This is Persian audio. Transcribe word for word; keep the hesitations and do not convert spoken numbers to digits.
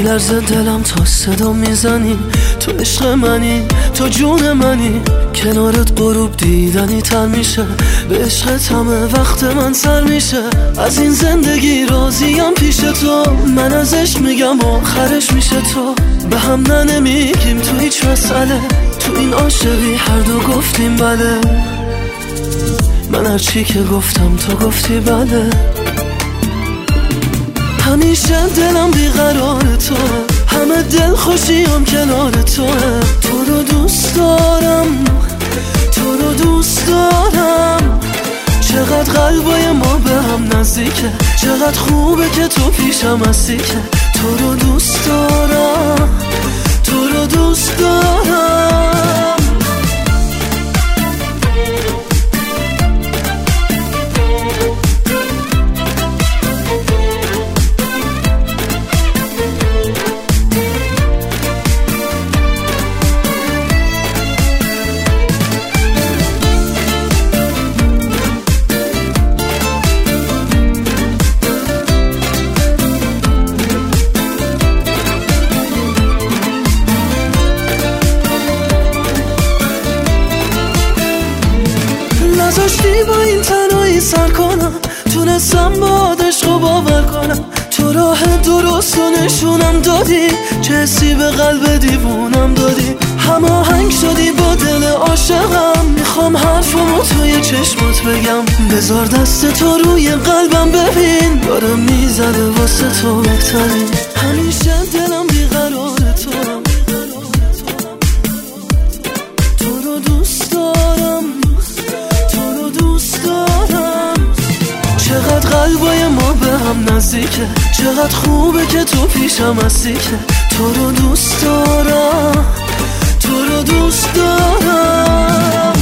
میلرزه دلم تا صدا میزنی، تو عشق منی، تو جون منی. کنارت غروب دیدنی تر میشه، به عشقت همه وقت من سر میشه. از این زندگی راضیم پیش تو، من از عشق میگم آخرش میشه تو. به هم نمیگیم تو هیچ مسئله، تو این عاشقی هر دو گفتیم بله. من هر چی که گفتم تو گفتی بله. همیشه دلم بیقرار تو، همه دل خوشیم کنار تو. تو رو دوست دارم، تو رو دوست دارم. چقدر قلبای ما به هم نزدیکه، چقدر خوبه که تو پیشم هستی. که تو رو دوست دارم، تو رو دوست دارم. نذاشتی با این تنهایی سر کنم، تونستم با عشق و باور کنم. تو راه درست و نشونم دادی، چه حسی به قلب دیوونم دادی. هماهنگ شدی با دل عاشقم، میخوام حرفمو توی چشمات بگم. بذار دست تو روی قلبم ببین، داره میزنه واسه تو بهترین. همیشه دلم بیقرار تو، تو رو دوست دارم، چقدر قلبای ما به هم نزدیکه، چقدر خوبه که تو پیشم هستی. که تو رو دوست دارم، تو رو دوست دارم.